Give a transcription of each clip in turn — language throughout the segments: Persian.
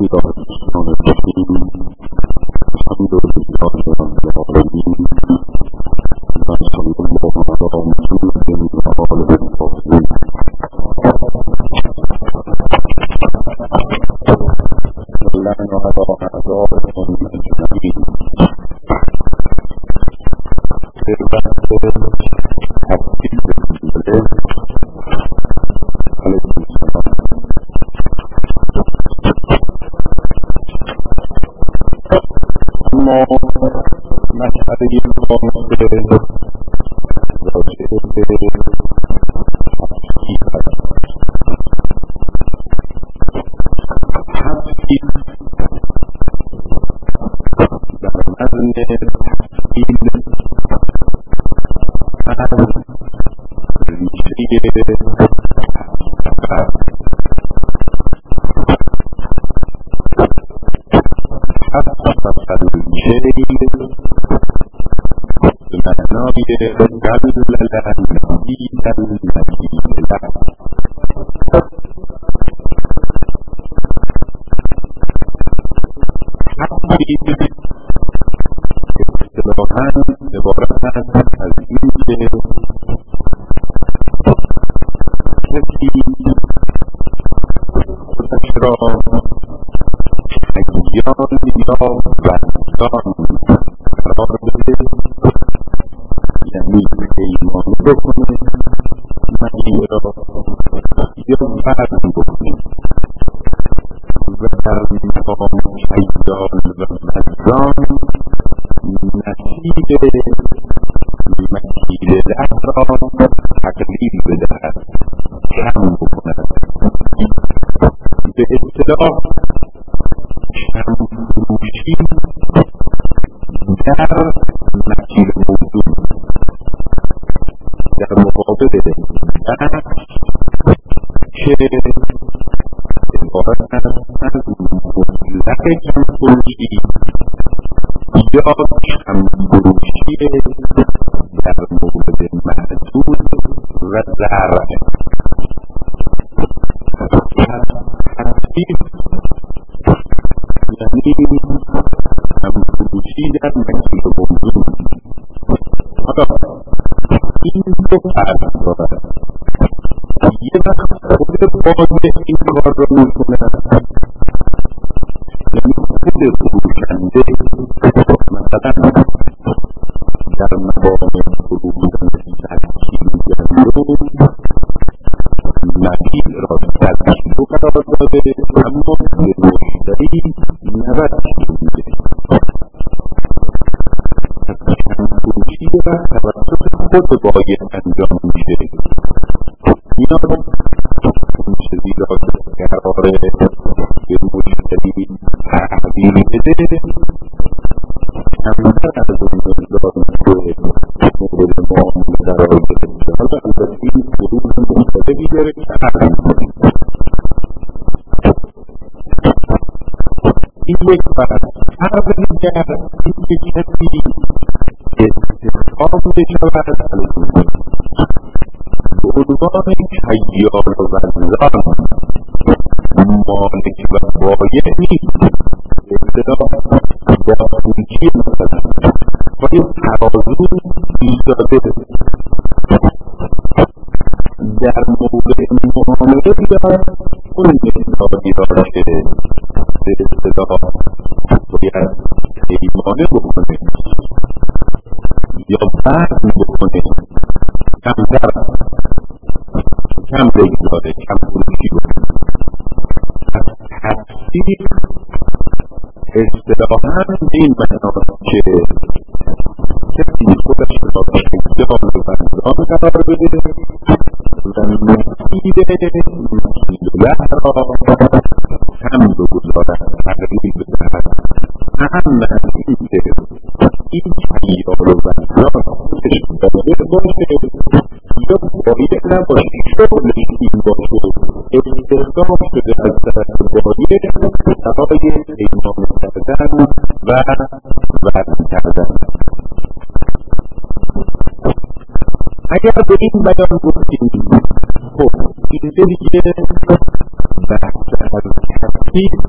اگر به این بیان گفتیم خب این دیگه بحث از تفسیر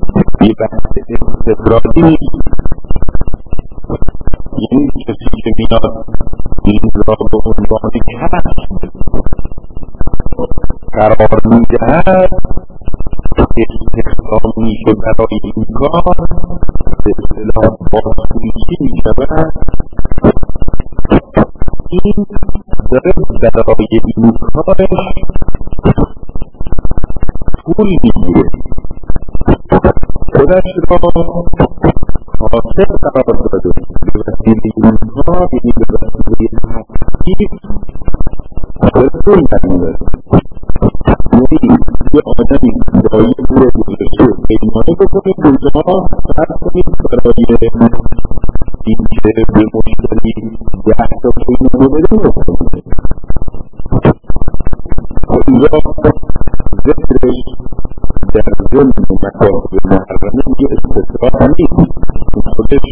یه بحث استقرالی نیست. یعنی کسی که میاد این را به عنوان کسب قرار میدهد استخدام میشه برای این کار، به اصطلاح بازپوشی میشود. این داره برای این کارش پول میگیره، خودش را کاسب قرار داده به وسیله این کار، یعنی به وسیله تحقیق داره پول میگیره. یه آدمی برای پول گذاشته پیمانه بکنه روزها فرض کنید برای این که به مشتری 10 تا پیمانه بده بکنه. اینجا ذکرش در ضمن مکاتب محرمه یه استثناء نیست، خودش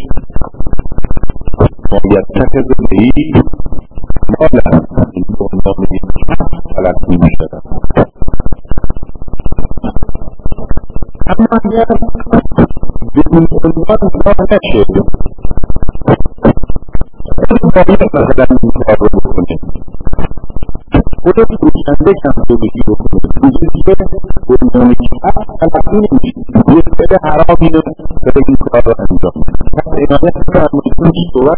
باید تکذب بهی مالا این عنوان یک تلقی میشود. اما اگر به این عنوان کار نشه، باید مثلا این کار رو بکنه، خودت روشنده کمزورگی بکنه، روزی که عنوان تلقی نمیشه، یک بده حرامی رو به این کار رو انجام. پس عنایت فرمودن صورت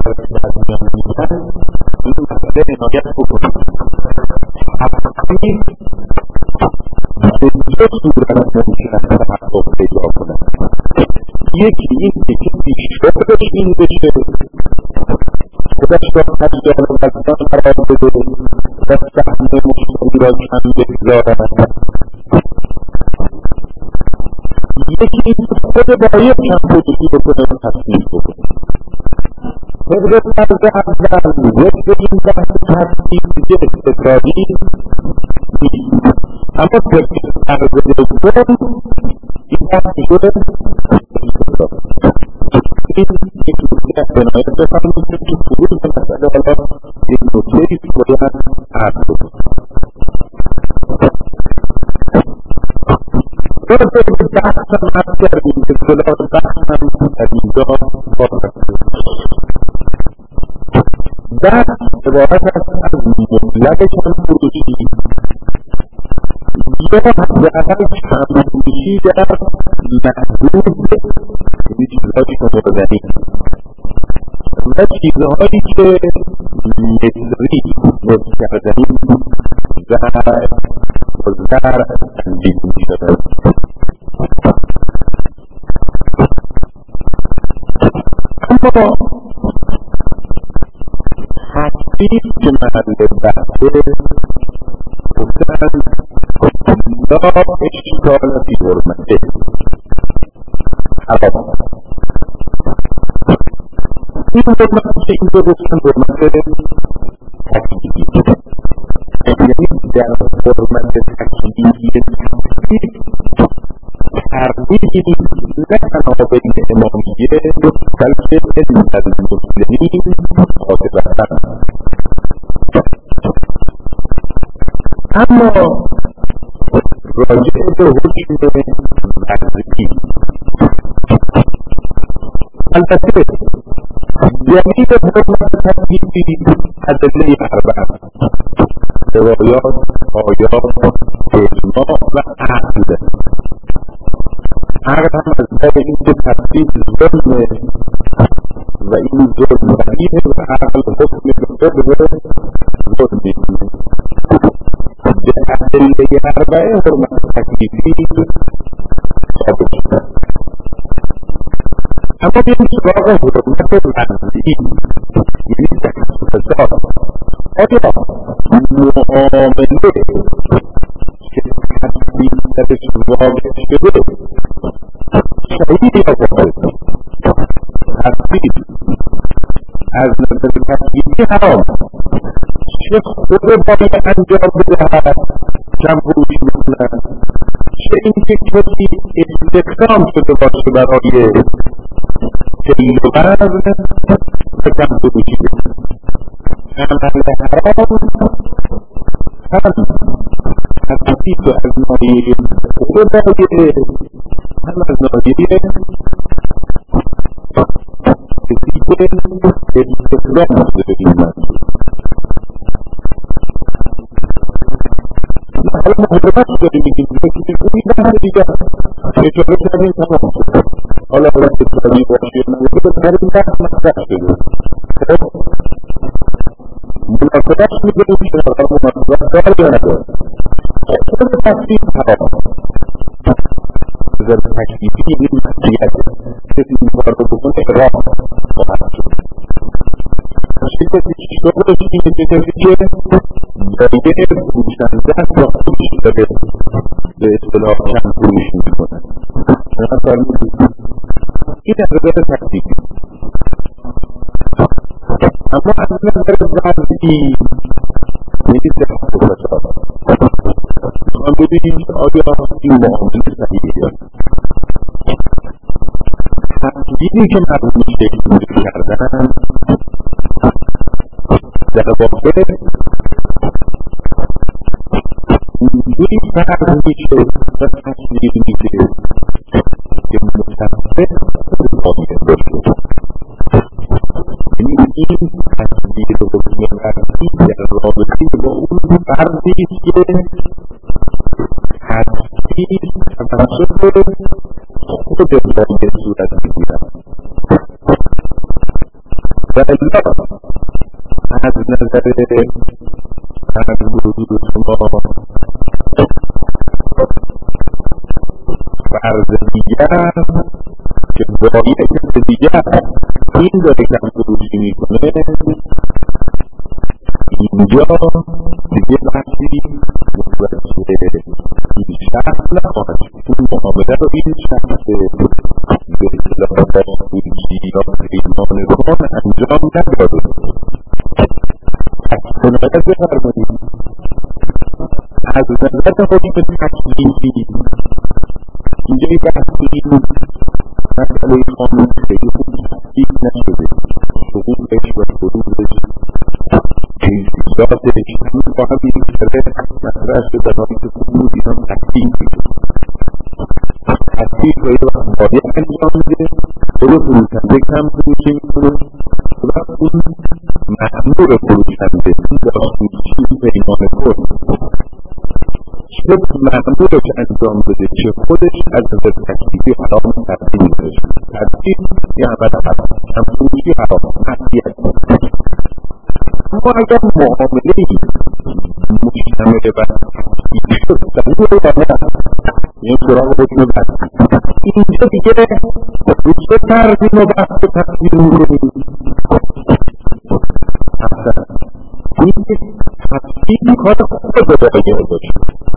این مسئله عنایت بکنه. حقیقی به دو صورت ممکن است تحقق پیدا کند. یکی این که کسی شغلش این بشه، خودش را تجار وزن قرار بده و سهم مشتری را کم بگذارد. یکی این که خود باید کمبودگی بکنه و تصمیم بکنه. طبق طرز اول ذکر این بحث تصمیم دیگه استقرالی نیست، اما طبق طرز دوم این بحث شده استقرالی. این یک نکته عنایت بفرمایید که فرود به مسئله حالا یک نکته‌ای باید عرض بکنم. درسته که بحث هم عرض کردیم که اصطلاح بحث هم در اینجا باید بحث عبارت است از مطلق کمفروشی یا حداقل کمفروشی در محدود یعنی چیزهایی که مبتدی و چیزهایی که مصری مستخدمی و زر تنظیم می‌شود. اما حقیق که محل بحثه گفتن لا اشکال فی حرمته حرام. این حرمت که اینجا گفتن حرمت تکلیفی، یعنی در حرمت تکلیفی تردیدی نه تنها بین امامیه بلکه بین المسلمین قاطبتاً. اما راجع به حکم وضعی البته یعنی به حرمت تکلیفی ادله اربعه: روایات، آیات، اجماع و عقل. عقل هم از باب این که تکلیف ظلمه و این ظلم صحیحه و عقل حکم به ظلم می‌کنه. به ادله اربعه حرمت تکلیفی ثابت شده. اما به این سراغ حرمت وضعی یعنی تکلیف ذات، آیا معامله که تکلیف درش واقع شده صحیح یا باطل؟ تکلیف از نظر تکلیفی حرام، چه خود باید انجام بدهد کمفروشی می‌کنند، چه اینکه کسی استخدام شده باشه برای سیل و وزن و کمفروشی بکنه. عمل حرام هم از تحقیق از نایه خدای هم از نایه کسی که استقلام شده به این منظور. حالا محرمت داریم میگیم که این بحث دیگر اشاره کردیم تمام شد. حالا باید اتفاقی باشی نمیده به هر این بحث مطرح شده. مناسبت میگیم که حالا مناسبت دار یا ندار. خود تحقیق حرام. بذار تحقیقی این مسئولیت کسی این کار رو بکنه راه خواهد شد. کسی شغلش اینه که کسی که دایه فروشنده و فروش داره به اصطلاح چند فروش میکنه. این از نظر تحقیقی. اما از نظر ظرفی میگه صحت و فساد. من ببینیم آیا این معامله صحیحه. تحقیقی که مردم شکل کردن در واقع اینجوری فرق میشه و تصویر میشه که متفق باید باشه. یعنی این تصویر روشنی در رابطه با اون فردی که تصویر توسط خود باید صورت میگیرد و الا از نظر حضور شما فرض دیگر که باید کس دیگر این داره کم فروشی میکنه اینجا دیگه بحثی متوجه این شخص نخواهد اون معامله رو این شخص به اصطلاح با فروشی یا پیمان روان انجام نداره. مناسبت بفرمایید از نظر حکم تکلیفی اینجا یک بحثی مسئله قانون خیلی خوب تحقیق نشده. حقوقش و فروضش جزئیاتش همین با هم بیشتره مطرح شده هایی که فروض اینا تحقیق میشه. تحقیق رو باید انجام میده خود فروشنده کم فروشی میکنه و اون مأمور فروشنده این داشتوشی پیمان خود چه مأمورش انجام بده چه خودش از نظر تکلیفی حرام تبدیل میشه. تبدیل یه عمل حرام کم فروشی حرام معصیت. اما اگر معامله‌ای مشتمل بر تکلیفی شد صحیح یا نه این سراغ حکم بحث اینجا دیگه چه طرزی ما بحث تکلیف میکنیم. این تکلیف کار خود باید باشه.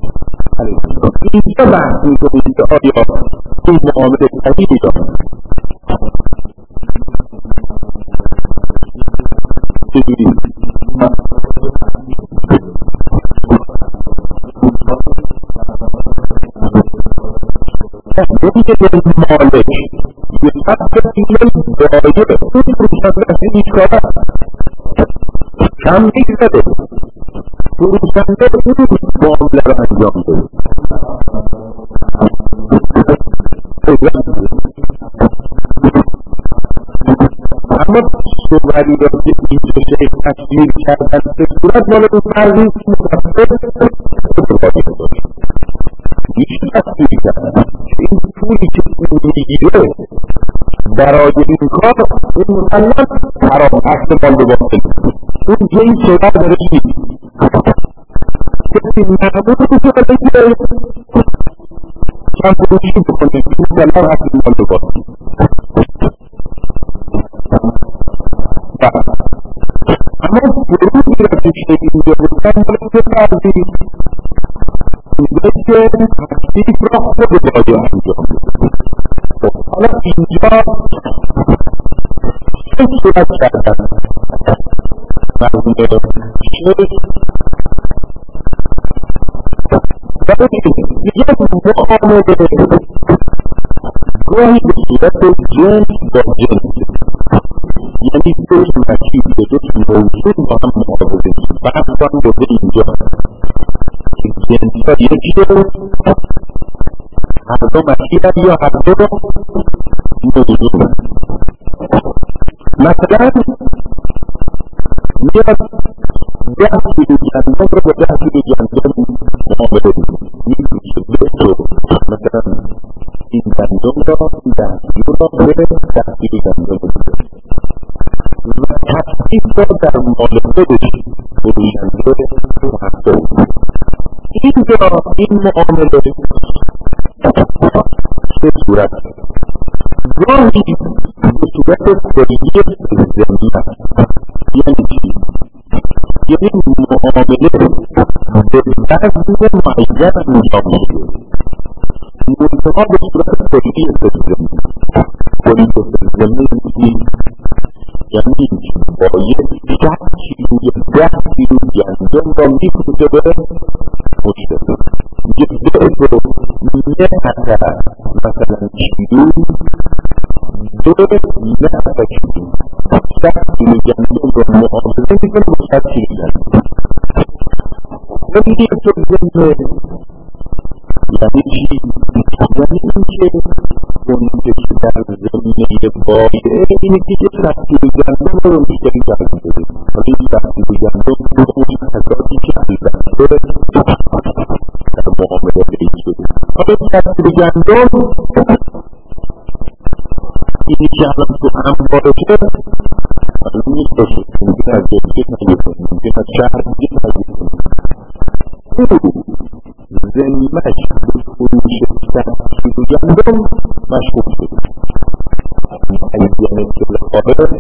اینجا بحث میکنیم که آیا این معامله صحیح یا نه. چجوری یکی که به مالک یه سبت دیگه دایه اون فروشنده هیچ کاره کم نیزده فروشنده اون معامله رو انجام ده. اما صوبری را که اینجا شیخ تصویر کردن به صورت مال اون فرضی متفق اتفاقی داشت میشه تصویر کردن این پولی که اون میگیره برای این کار این مسلم حرام احتمال به باطل اون جایی شده داره چی کسی مقبول میشه بگیره کم فروشی بکنه این مسلم احتمال به باطل. اما فروشی را که اینجا بودن که فرضی اینجا که تکلیف را خود باید انجام بده. حالا اینجا چه صورت کردن مرمون چه و دیگه معامله گاهی به صورت جنس با جنس یعنی دو ترکیب دو موضوع با هم معامله بعد با اینجا جنس‌ها یکی رو هر دو مسیحن یا هر دو موضوع. مثلا میاد 10 کیلو گندم رو با 10 کیلو گندم معامله میکنه. مثلا این گندم را 10 کیلو را به 10 کیلو گندم و تصدیق را در معامله بشید فروشنده محقق. اینجا این معامله چه صورت گاهی به صورت کلیه زمینی است. یعنی چی؟ یعنی معامله به وزن معین انجام شده، منتها به صورت کلیه زمینی. کلیه زمینی یعنی با یک 100 کیلو یا 10 کیلو گندم را میفروشه به مشتری. یک ضعف رو نه اثر مثلا کیلو دو نه اثر کیلو 100 کیلو گندم را معامله میکنه با 100 کیلو گندم. ولی یک تو ضمن یعنی چی؟ یعنی اینکه اون که در زمینه بایه اینه که 100 کیلو گندم رو مشتری جلب بده. ولی 100 کیلو گندم رو اون حساسی که البته در معامله رئیس شده. حالا 100 کیلو گندم اینی که الان تو انباره شده الان نیست باشه، ممکن از جلسه تغییر کنه، ممکن از شهر دیگه تغییر کنه. زمینش به فروش 100 کیلو گندم مشغول شده. معین قابل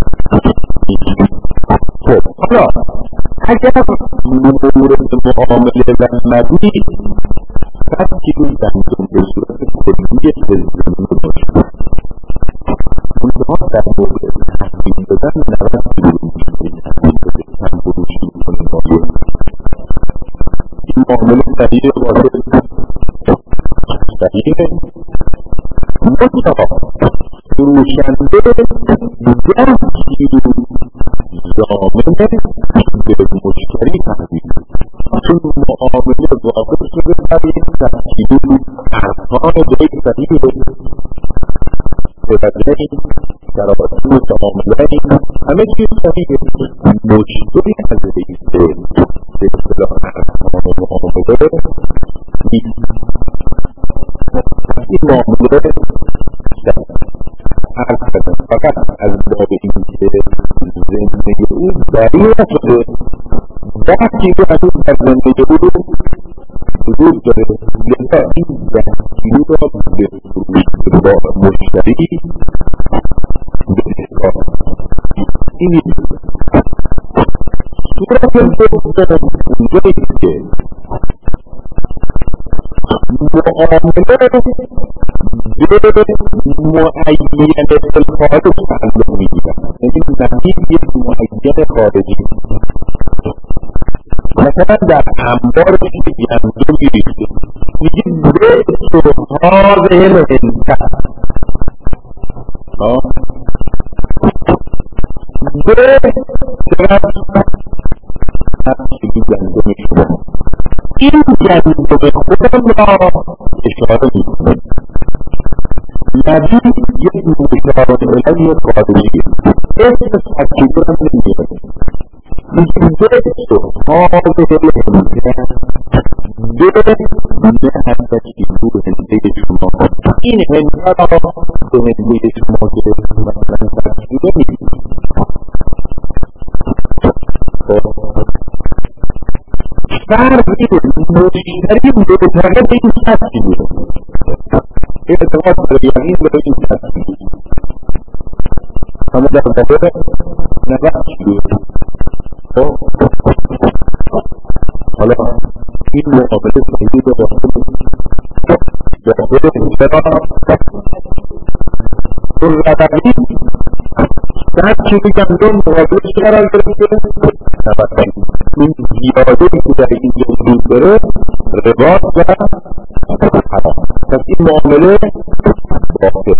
خب حالا اگر مورد معامله در مبنی 100 کیلو گندم به صورت کلیه زمینی باشه، منتها در مورد تحویل دادن 90 کیلو تحویل بده هم فروشی میکنه باید این معامله صحیح باشه. صحیح منتها فروشنده 10 کیلو ضامن به مشتری تحویل چون معامله واقع شده برای 100 کیلو ارکان دیگه صحیح بدنه شرایط و تعاملات همه چیز صحیحه. مشتری از رئیس به اصطلاح ارکان معامله نیست. این معامله فقط از باب این که زندگی او داری نشده 10 کیلو هنوز در زندگی او وجود داره، لذا این 10 کیلو را به فروش با مشتری به احکام این صورت دوم اونجایی که معامله به معین الخارج تعلق میگیرد. یعنی نمید یک معین خارجی مثلا در انبار گندم ریخته میگه بیت هذه الانسان این گندم خودم را اشاره میکنه. نبی یک مشاره الهی خارجی اسم سکیدو هم نمیگه میگه بیت هذه الانسان نه هنده کیلو هنده شما این هنده را به هنده شما که مثلا سکیدو میگه فرقی مشتری معتقد این 100 کیلو اعتقاد داره یعنی به این 100 کیلو اما در واقع 90 کیلو. حالا این معامله صحیحی رو داخل رقمی 100 کیلو گندم مقابلش قرار گرفته 90 کیلو. این زیاده که در اینجا وجود داره رباط و حرام. پس این معامله باطل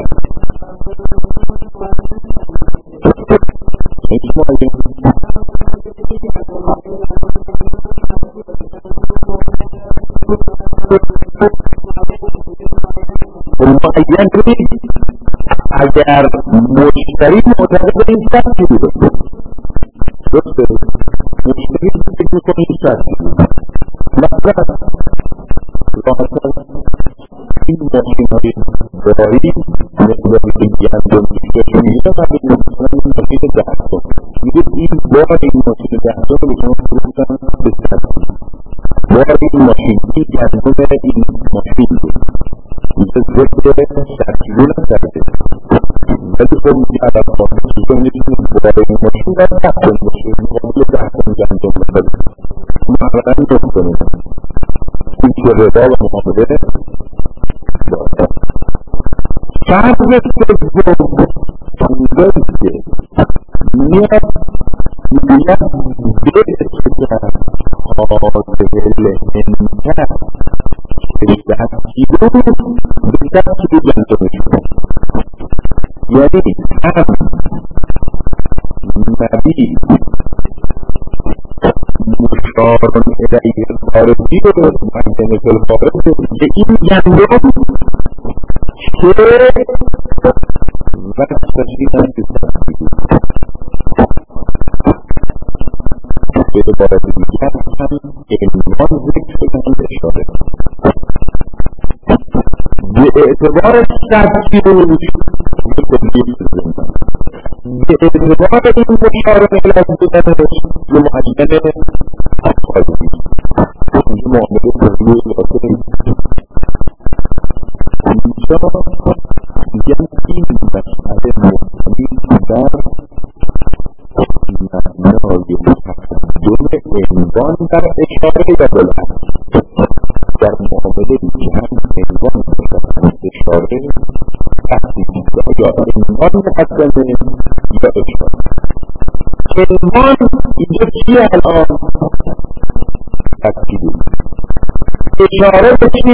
معین نیست. اگر مشتری معتقد این شرطی بوده، درسته؟ مشتری فکر میکنه این شرطی بوده، مثلا این ماشین‌های داری مقداری گندم میشه میگه و این ماشین 10 تا میگه این بار این ماشین 10 تا رو شما فروختن به 100 بار این ماشین این گندم این ماشین میگه ذکر شرطیون کرده، ولی خب میگه عدد خواهد چیزا میتونید بار این ماشین در 10 تا باشه مقابل 10 تا گندم بخواهد معمولا نکنید این که رضا و محافظه فرق سوم اونجایی که میاد میگوید به حاضر لهنتر به 10 کیلو به 10 کیلو گندم شد، یعنی هم نبی مشارون الیه خارجی رو معین فلخارج که این گندم که وقتشی هم که سختی بود به عبارت دیگر هم عنوان ذکر شدن اشاره به اعتبار سختی بود به کلیه زندن، به اعتبار این مشارون الیه بودنش به معین خارجی اینجا معامله کلیه لحاظه اینجا میگن این مسئله محتمی در معنای متقدم عنوان در اشاره و بلند در معامله دیگه هم عنوان در اشاره تحصیلی یا عنوان مقدمه یا اشاره. عنوان اینجا چیه الان؟ تحصیلی اشاره به چیه؟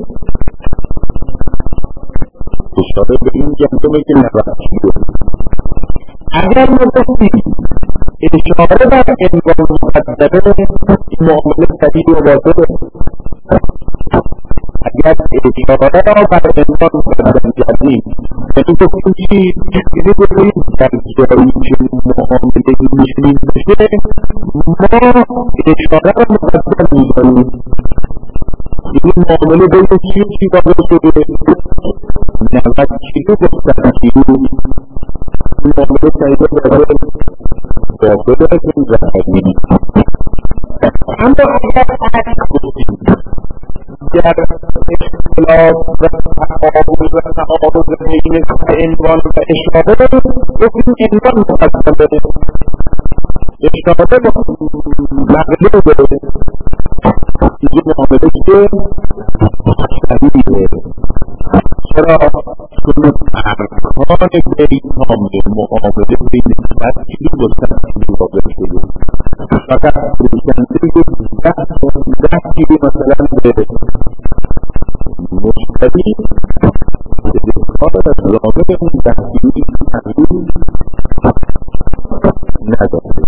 اشاره به این گندمه که 90 کیلو. اگر نگفتیم اشاره بر عنوان مقدمه این معامله صحیح و واضحه. اگر اشاره را بر عنوان مقدمه کردیم یعنی گفتیم چی؟ یعنی گفتیم در جایی که معامله می‌شنیم بشه ما اشاره را مقدم می‌دانیم. این معامله بین چی و چی واقع شده؟ 90 کیلو با 100 کیلو این معامله صحیح واقع که این رهبری. اما اگر گفتیم در اختلاف و تعارض بین عنوان و اشاره گفتیم عنوان مقدمه اشاره مغلوبه دیگه معامله که صحیحه. چرا؟ چون ارکان بیتام معامله بین 100 کیلو و 100 کیلو واقع شده، فقط فروشنده 10 کیلو مثلا به مشتری کار از رابط اون 10 کیلویی تغییر نداره.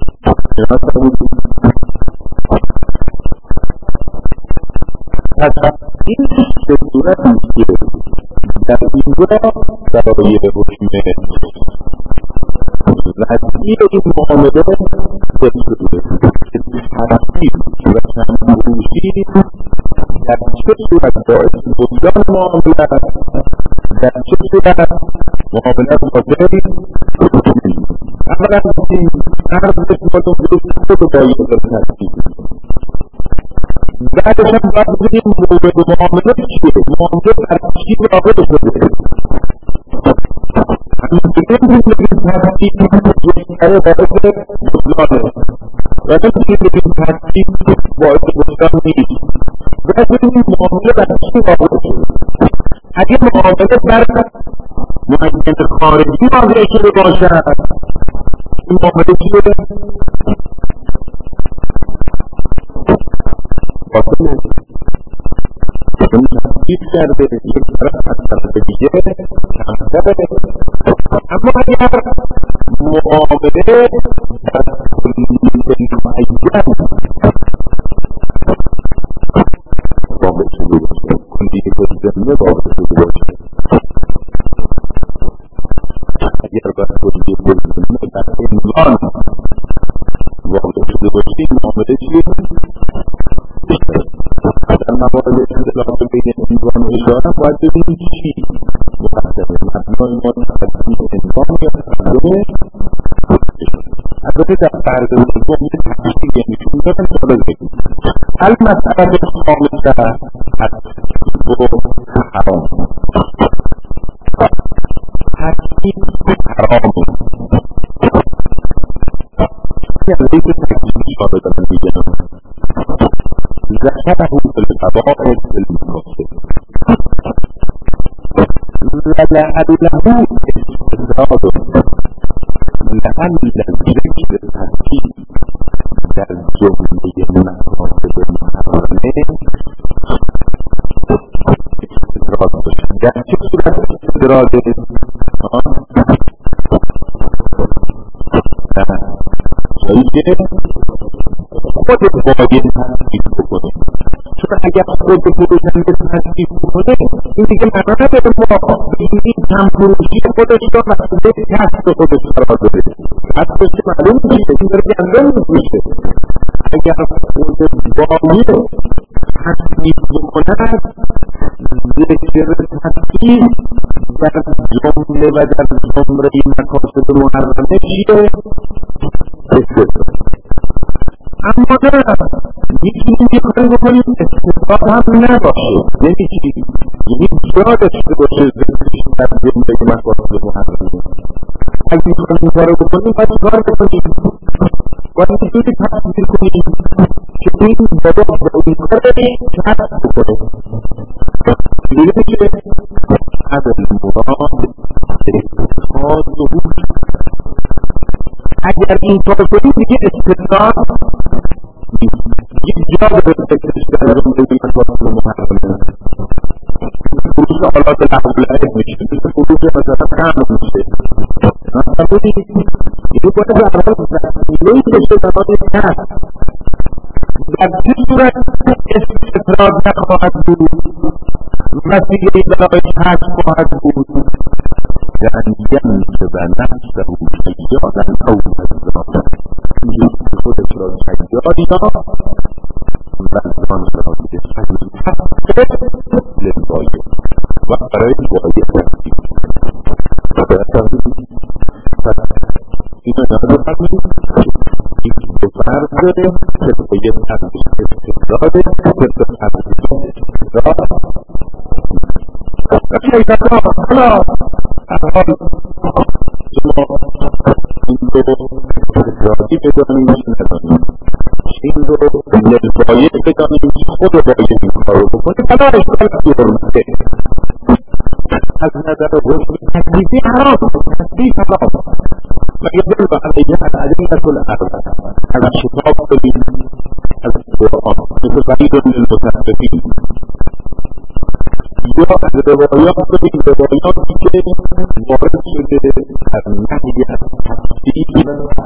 این به صورتی که در اینجا برای حکم رسمی این معامله ذکر شده که ترتیب و چندروزی در چه صورت باعث بطلان معامله در چه صورت معامله واضح اولا این عرض خود باید ترتیب بعدش هم باید بگیم مورد معامله چیه؟ معامله ترتیب واقع شده. همین بگیم ترتیب جسره باعث بطلانه و نمیشه بگیم ترتیب باعث بطلان نیست. باید بگیم معامله ترتیب واقع شده. اگه معامله در معین خارجی واقع شده باشد این معامله چیه؟ باطله. چون تحقیق کرده یک طرف از طرف دیگه کمتره. اما اگر معامله در کلیه معین واقع شده باشه، کلیه زمینه واقع شده باشه در عنوان واقع شده باشید معامله چیه؟ در موارد اختلاف بین عنوان و اشاره باید ببینید چی مقدمه مبنای ما تقدیم عنوان یا تقدیم البته در فرد دوم یه تحقیق یعنی چون دارم سوال بگیم المسئله خامسه التکذیب حرام تکذیب حرام یعنی که تکذیبی اشاره دارم میگم ذكره في الفضائل المنصب ولعله استدراج لعل الذكر الترتيب در جمله مقاصد محرمه استدراج باشد در چه صورت استدراج خودت باید تنظیف بکنه چون اگر خود فروشنده تنظیف بکنه این دیگه معنا نداره ما این همفروشی خودش را مسئله کسب خودش قرار داده کسبش که معلوم میشه این داره گندم میشه اگر خود باید تنظیف بکند ذکر تنظیف در جمله و در زمره مقاصد محرمه چیه؟ اما نه میتونیم یه کاری بکنیم استثبات هم نباشه یعنی چی؟ یعنی جا داشته باشه ذکرش در جمله مقاصد محرمه اگه میخوایم این کارو بکنیم باید کار بکنیم باید اینجوری تصویر کنیم که این بابا با این کار کسب بکنه دیگه میشه از المراد استثبات ظهور اگر این کار کنیم دیگه استثبات یک جا به فکرش در جمله مقاصد محرمه فروش آلات لحظه میشه مثل فروش مثلا کم میشه مثلا بودید این باید به عمل وسیله‌ای بشه برای کسب در چه صورت استفراغ نخواهد بود وسیله‌ای برای کسب خواهد بود یعنی ینصب نفسه شیادا او مزرعه اینجوری خودش را شیادی را و آن را به للباید و برای باید تنظیم اینو نمونه فرمید این دو فرد داره که باید تنظیم استفراده که تنظیم استفراده شیطان حالا حال شما این رو استفرادی بدانیم ندانیم این رو للباید بدانیم خود باید این کار رو بکنیم حالا اشکال حرمته از نظر حکم تکلیفی حرام تکلیف حرام مگر دل علیه الادلة الاربعه از کتاب کنیم از قرآن مثل بعید للمتفقین یا از روایات کنیم روایاتی که وارد شده از نهی از تفسیر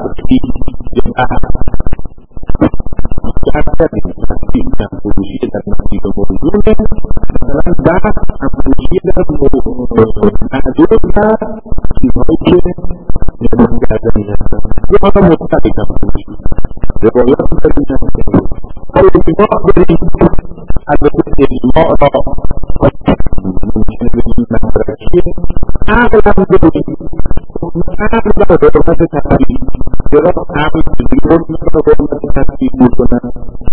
تفسیر در فروشی در مسجد موضوعه مثلا بحث فروشی در معدود و چیزهایی که نمون کردنی هستن یا حالا مطلقی در فروشی روایات داریم هستن حالا اجماع داریم البته اجماع را ممکنه بگیم مدرکیه عقل هم داریم عقل را حرمت تفسیر چرا عقل جلون را حرمت تفسیر میکنن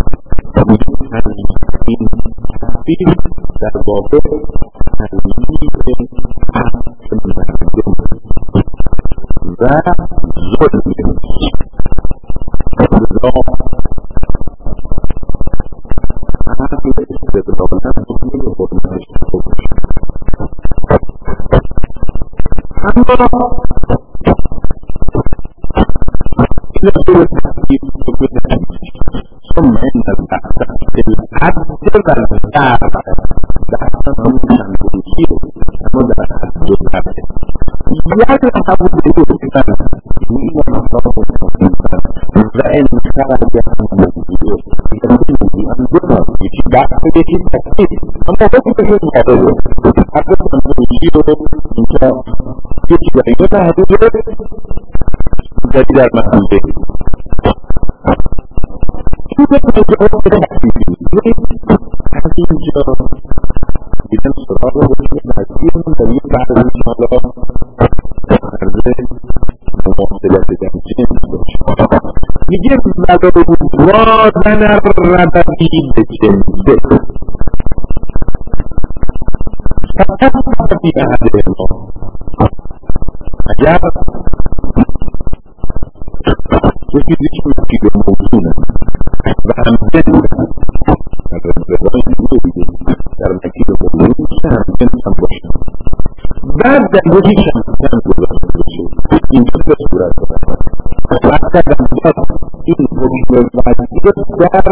این تفسیر در واقع تنظیم عقل مردم و ظلم ثم إن البحث في الحد والمتابعة بحث ممكن تنشير مدى الحد والمتابعة يجب أن تقول الإنسان إن الله وإن خرج عن یکی بحث یکی تفصیل اما حکمشون مقابله حتی تنظیمی رو اینجا یکی در اینجا محدوده دیگری در محدوده این که تنظیمی از اینجا دیدن سراغ رو بکنیم نزدیرمون در یک بحث انشاءالله عرضه مواصلت جمعی میگه وازن الربوی به جنسه فقط فی احد ما اگر یکی دیگه که موضوعه و همزن در مکیب موضوع که همزن هم باشه بعد در یکی شمسن گذاشته باشه اینجا به صورت اگر این حکم وزیر در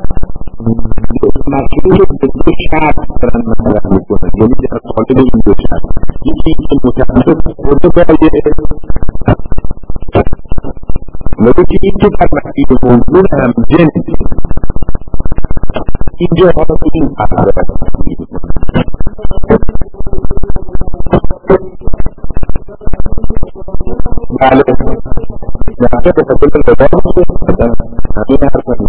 مکیب به دو شرط دارن مطرح میکنه یعنی در قالب این دو شرط یکی که متعلق خورده باید مگه که این که در مکیب موضوع همزن اینجا حالا این احضر بله نحجه به خطور الغدار همین حرف کنید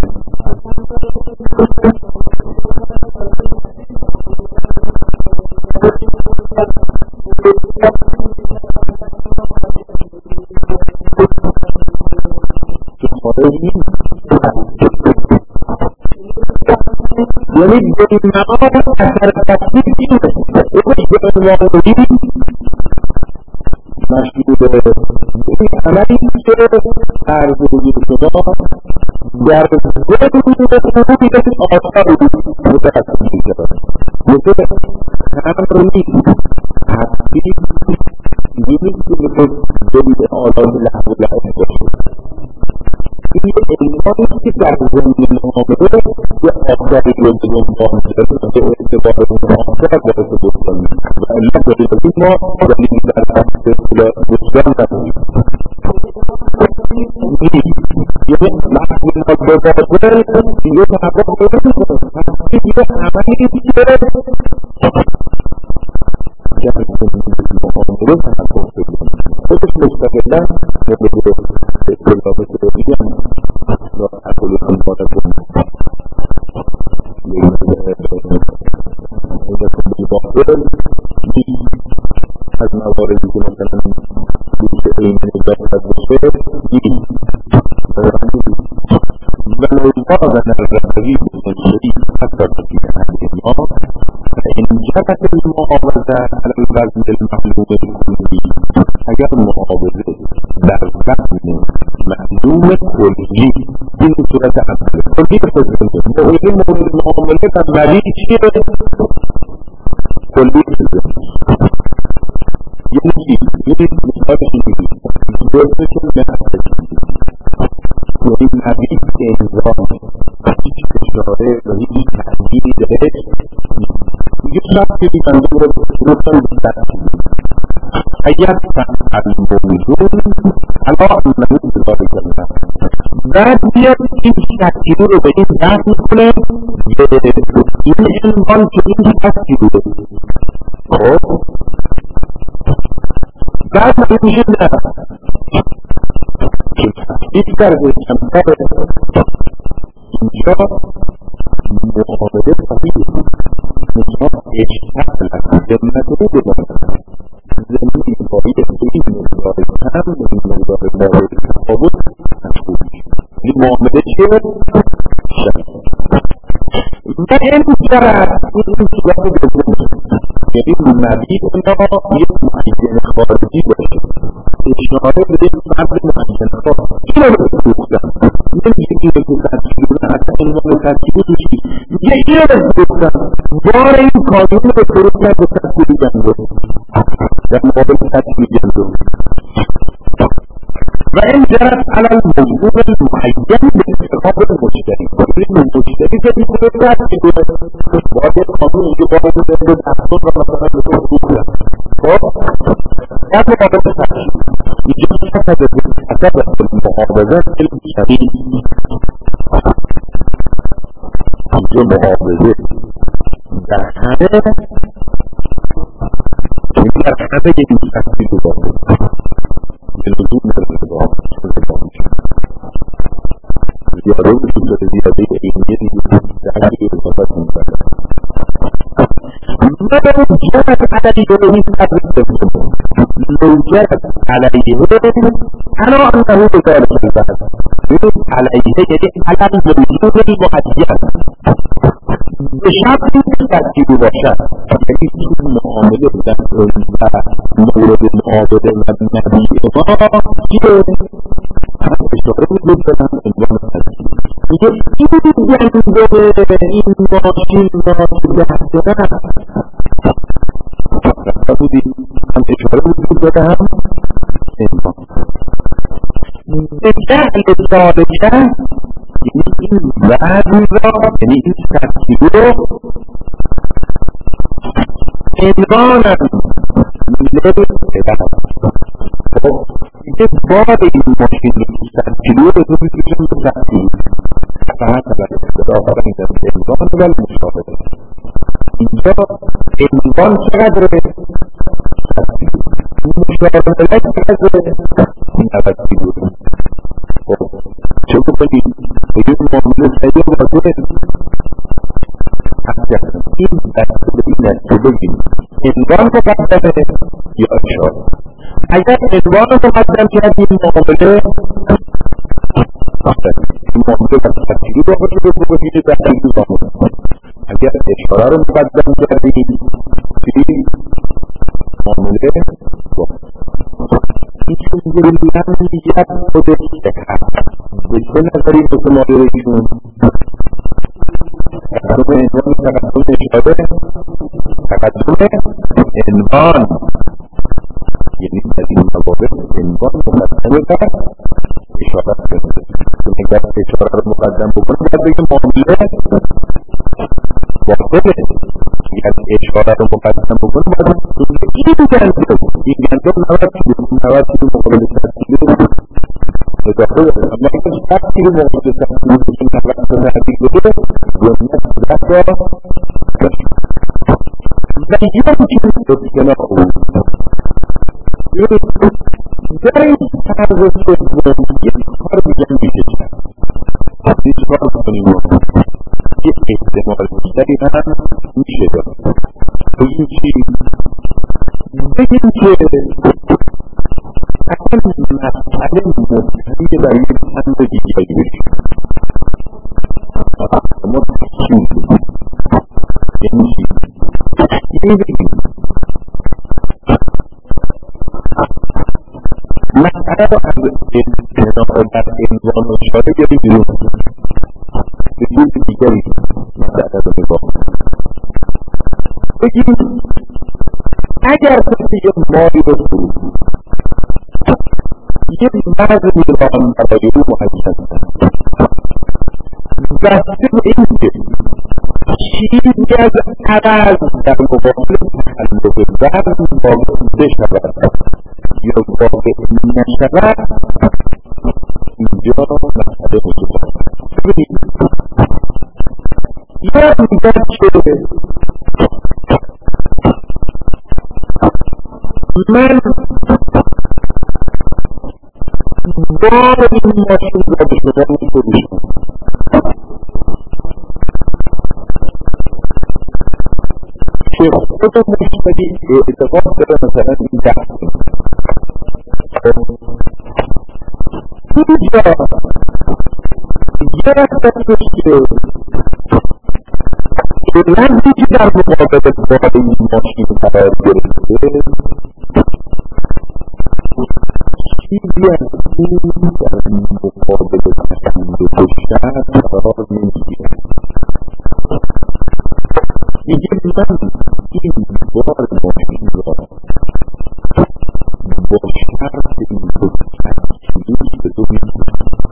یعنی به این مقام اثر تفسیر اینه اوش به عنوانی مشهود این عملی که عرض وجود شما در ذهن آثار متقسم می‌شود مثل امر نیست تفسیر نیست که مثل دلیل آلات لحظه لحظه باشه این علمانی که در زمین معامله یه آثاری رو به عنوان شده که اعتبار آثار باعث بستانی و علت دلیل ما دلیل در بحث بستان نداریم یه محصول مبادر یه تحقیق بکنیم یه عملی که جمعی معامله تحقیق بکنیم خودش مستقلا اطلاعات بگیم را اکل خلقات کنیم از مواردی که مثلا دوش علم نجاست باشه و نوزازن الرحوی بسنشری حتی بسید اهل ما فإن جرت المعاوضة على الوزن المعلوم الكلي اگر معاوضه در وزن معلوم کلی این صورت عمل کلی بسید مورد معامله و ملی چیه؟ کلی بسید یعنی چی؟ یعنی مثال چیزی دوستشون نهسته چیزی یعنی مبید انظام هیچ اشاره و هیچ تحلیلی درش یه شخصی بنده رو بسیارتان بسیار چیزی اگر فعل موضوع علا انهو بزاری کنه بعد بیاد این شخصی رو به این دست میکنه این عنوان که این شخصی رو خب بعد میشه نه هیچ کرده چمتر اینجا معامله صحیح اینجا اشتغل جمعه رو ببارد زمینی باید این مقدار کم این مقدار باید تفاوت مشغول این معامله چیه؟ شد و این جرد این صورت دوم یعنی مبید ما یک معین خارجی باشه اشاره به یک فرد معین خارجی این رو بگفتم نمیشه که ترکیب حتی این رو ترکیب دوشی یه این رو بگفتم بار این کانون رو فرود کرد به ترکیب جنگو در مقابل ترکیب جنگو و این جرد على الموضوع المعین به انتخاب المجتری این مجتری که میتونه ترکیب باید قانون اینجا باید به دستون و مثلا به طور بکنم خب بعد مقابل ترکیب اینجا اثر المحافظت الشرعی اینجا محافظه در همه این تفسیر رو داره به نزول نداره با زیاده وجود داره زیاده علمیه دیگه در دیگه اضافت میکنه لوجد علیه این تفسیر لوجد علیه انا انه بذلك البحث علیه یعنی علم موجود المعین به شرط که ترکیبی باشد یعنی چون معامله بودن و مورد معابده و نبی ما که اشاره وجود دارن عنوان ترکیب میگه این گنده این ماشین ما که بحثه رفته بودیم هم اشاره وجود داره هم عنوان به جهل سالکه یعنی این وعدی را یعنی این ترکیب رو عنوانم لبه اینکه بار این ماشین رو ترکیب رو تو میتونیم ترکیب فقط آخر این در عنوان ولی مشابه اینجا عنوان چقدره مشابه چقدره این ترکیب رو چون کنید بگید معامله سریع و بازوره این دسته این دسته بگید عنوان مقدمه یا اشاره اگر عنوان مقدم کردیم معامله این معامله ترکیبی رو بگید ترکیبی معامله اگر اشاره رو مقدم کردیم معامله این چون گروهیان یک خودش شکر به چه نظری متمایل ایشون تقدم عنوان تقدم اشاره تقدم عنوان یعنی در این موارد عنوان مقدمه بر اشاره کرده چون اگر اشاره رو مقدم بکنه باید بگه معامله واقعه اگر اشاره رو مقدم بکنه باید این گنده 90 کیلو مقابل ترکیب اضافه داره اما اگر 7 کیلو مقابل ترکیب ترکیب بوده گنده صدت را و یکی که اصطلاح او در این طرز سوم یک کار میگن میشه کرد هیچ کار کنیم یک احتمال بیشتری هم میشه دارد بگیم چی؟ بگیم که اگر مسئله مستقیل برای چند دیگری بشیم ما تشکیل بگیم یعنی چی؟ یعنی بگیم مسئله رو از در عنوان و اشاره بیاریم بیرون به جور دیگری مسئله رو نگاه بگیم اگر کسی یک مالی رو فروخت یک مزدی را برای او معین است بسته به این که چیزی از عوض در مقابل تخلف وزن واقع بشود یا واقع نشود اینجا مسئله وجود دارد ببینید یا میگن که من بار این ماشین را به شما می‌فروشم که خود مشتری اعتقاد داره مثلا این دست اینجا یه رفتش که رنگی که در مقابل بار این ماشین قرار گرفته چیزی از این در مقابل تشکیل کشتن قرار نمیگیره میگه من این بار ماشین را با شرط این تشکیلی به دو میگیره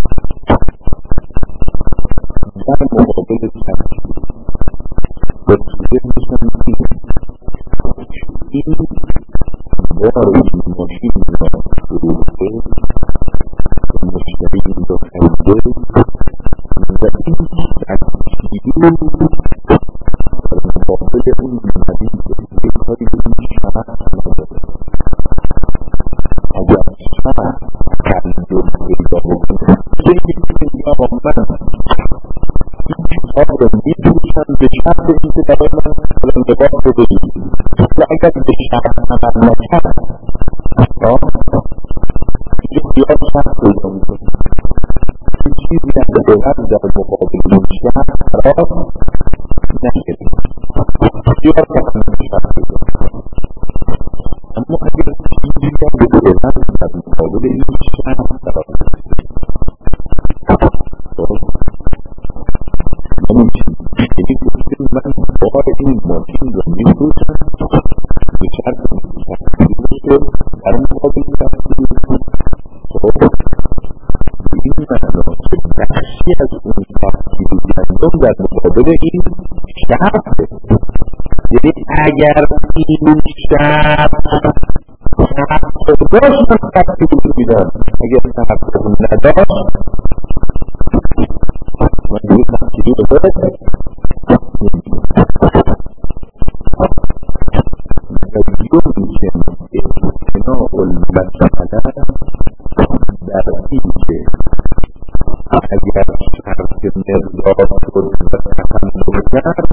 در مقابل تشکیل و چیزی میشن این بار این ماشین را فروخته و مشتری این را خریده و این تشکیلی مقابل اون مدید که کاری به این شهر نداره. اگر شهر تعلیم پیدا بکنه یکی که یا من این کتاب رو می‌فروشم به شرط اینکه برای من لباس رو بگیرید و اگر به شرط عمل نکرد یه خیال شرط پیدا می‌کنه. این چیزی که باید در مقابل این شرط قرار نگیرید. خیال شرط پیدا می‌کنه. اما اگر چیزی که باید در مقابل این شرط قرار نگیرید من بار این ماشین رو می‌فروشم به شرط که در مقابل این معنا که بخشی از اون تفصیلی گندم در مقابل این شرط، یعنی اگر این شرط داشت من تفصیلی میدم، اگر تفصیلی نداشت من دیگه تفصیلی رو دارم. يمكن اقتناء المسألة در اینکه اگر شرط مقدار شد و تحمل کرد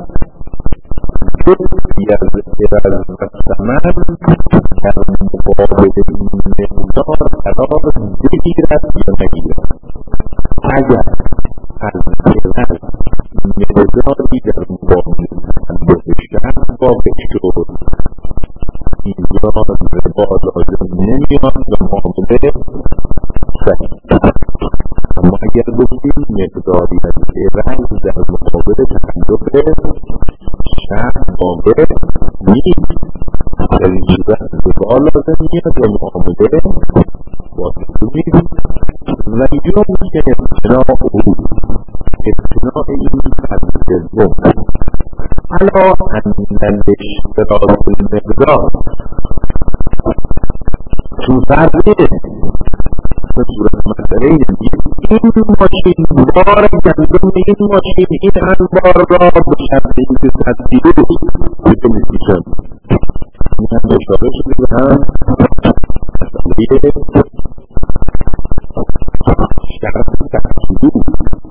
جزئی از عوض و ثمن در مقابل این مقدار قرار بگیرد یا نگیرد. اگر از عوض مقداری در مقابل تحمل شرط واقع شد اینجا ربا لازم نمیاد و معامله صحیح. اما اگر بگیم مقداری از عوض در مقابل تحمل شرط واقع نیست، در این صورت ربا لازم میاد و معامله واقع نیست و یمکن اقتناء این حد سوم علا ان الاشتراط المقدار چون فرقه به صورت مسئله این ماشین بار گندم این ماشین این انبار را به شرط اینکه تدبیره بده میشن این هم اشاره شده به هم مسئله شرط تدبیره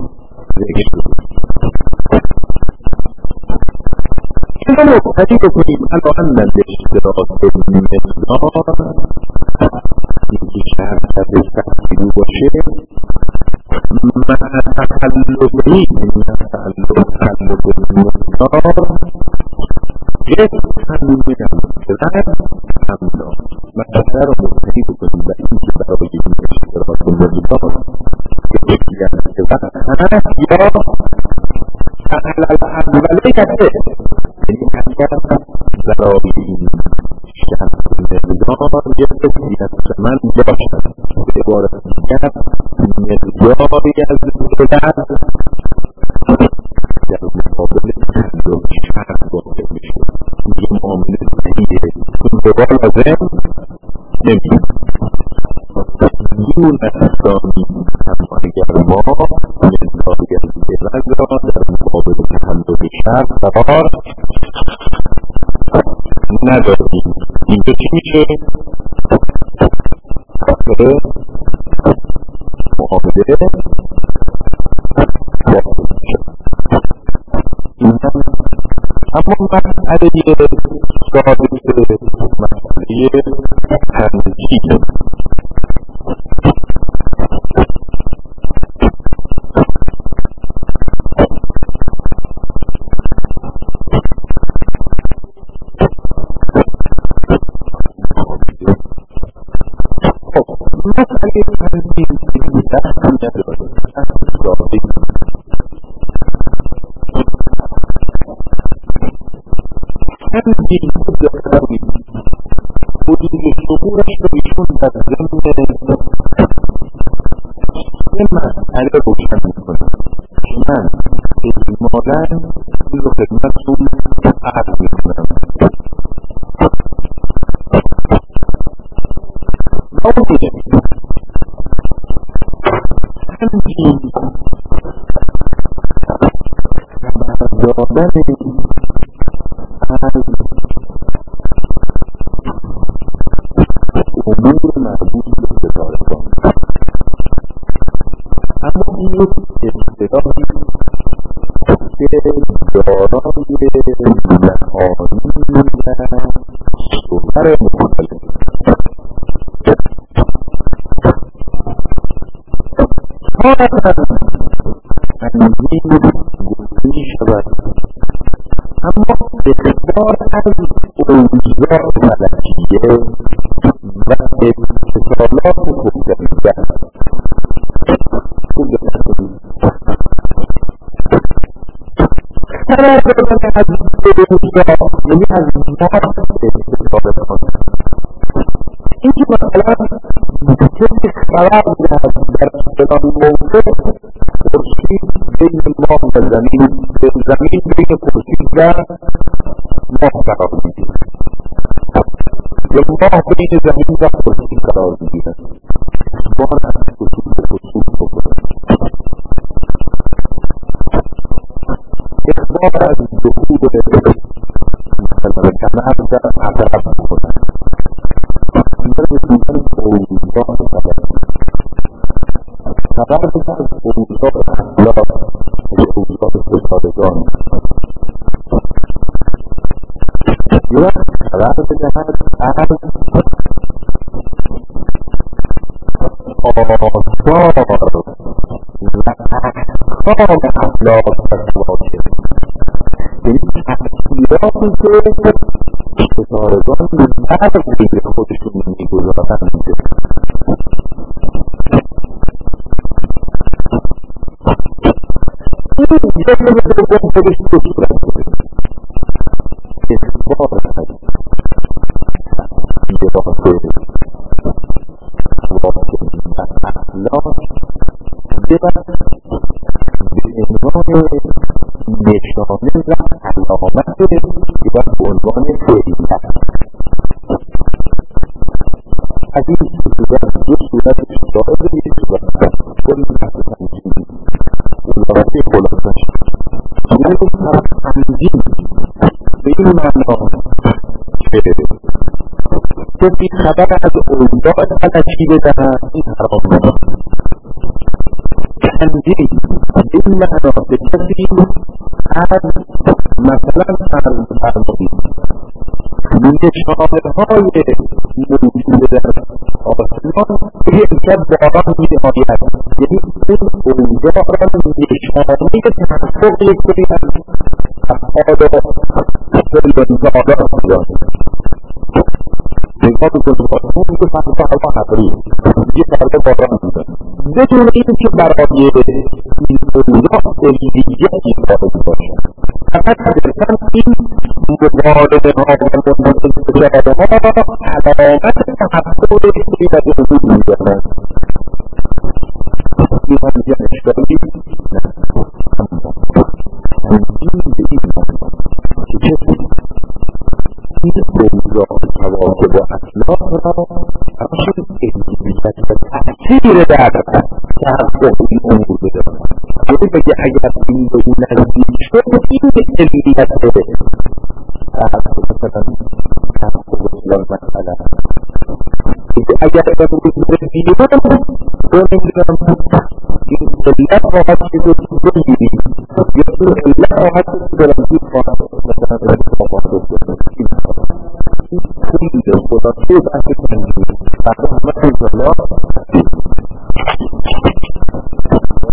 إذا مبتدئ بکنیم علا ان الاشتراط المقدار اینکه شرط تدبیره باشه مع تقلبی تقلب المقدار یک تقلب میدن همنا مقدر رو مبتدئ بکنیم و اینکه برای این اشتراط المقدار یکی از وقت هست یا اولی کده یعنی اگر برای این شرط مقدار یک کسی از ثمن باشد به عبارت دیگر مقداری از عوض در مقابل تحمل شرط واقع میشه. این معامله صحیحه، این ربا لازم نمیاد. دون اسلامی اما اگر ما مقداری از عوض را در مقابل تحمل شرط قرار نداریم اینجا چی میشه؟ خاطر معامله اما مسئله ثابت مسئله تنظیم تنظیم داری حدود ظهورش رو ایشون در ضمن یه مسئله روشن میکنه. من اجمالا این رو خدمتتون عرض میکنم. تنظیم دادن از امور مربوط به ستارگان. اما این یک اصطلاحی که دارای معانی و صور مختلف تنظیم گفته شود، اما اخبار از اوضاع فلکیه و اتصالات خودجویه خبر دادن از اوضاع یعنی از مارس اتصالات این که مثلا کسی خبر می‌دهد در فلان موضوع خورشید بین ماه و زمین بین خورشید و ماه قرار می‌گیرد یا ماه بین زمین و خورشید قرار می‌گیرد. اخبار از خصوص بکنه، اخبار از دخول مثلا کمر در عقرب بکنه، خبر بودن اوضاع خبر بودن از اوضاع اخلاق و اوضاع ستارگان یا خبر بدهد از آثار و احکام اخلاق و سواکه، یعنی تأثیراتی که ستارگان بر غیر خودشون میگذارند. این جمله دوم خودش دو صورت داره: اخبار از تأثیرات سواکه و اخلاق به عنوان نشانه و علامت و به عنوان فعلیت. از این صورت دو صورت شاهد یک صورت کلی بحث تنظیمی خلاصه خلاصش یعنی تنظیم به این معنا که کسی خبر از اوضاع فلکی بدهد این حرام نیست. تنظیم به این معنا که کسی از مثلا فرض فرمایید نشانه‌های موجود در آسمان به امکان باران می‌آید، یعنی این اوضاع را نشانه تحقق یکسری از افعال فعل‌زادات می‌داند. نگاه بکنید اون که فردا هوا ابری دیگه فردا باران می‌آید بدون اینکه برای این اوضاع علمیتی وارد باشد. فقط صرفاً این مبالغه‌ها و مجازات‌ها علامت تحقق یکسری از وجود می‌دانند. این هم دیگر اشکالی نه. تنظیم به این معنی که کسی این اوضاع کواکب و اخلاق را همچون علمیت و تأثیر در تحقق این امور بداند. یعنی بگه اگر این به این نزدیک شد این علمیت مثلا تحقق اسلام مسئله اگر امروز رسیدیم رو نمیدونم این علت خواهد شد و بگیریم یا این علت خواهد شد و برمزید خواهد مثلا رسیدیم خواهد شد این خیلی خدا توی بحث کنیم فردا همه انشاءالله